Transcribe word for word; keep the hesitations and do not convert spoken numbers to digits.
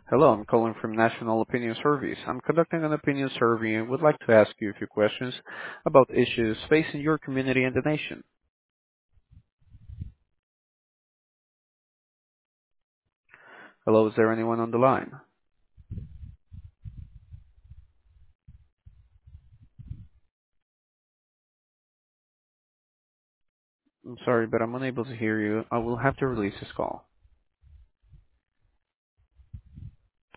Hello, I'm calling from National Opinion Surveys. I'm conducting an opinion survey and would like to ask you a few questions about issues facing your community and the nation. Hello, is there anyone on the line? I'm sorry, but I'm unable to hear you. I will have to release this call.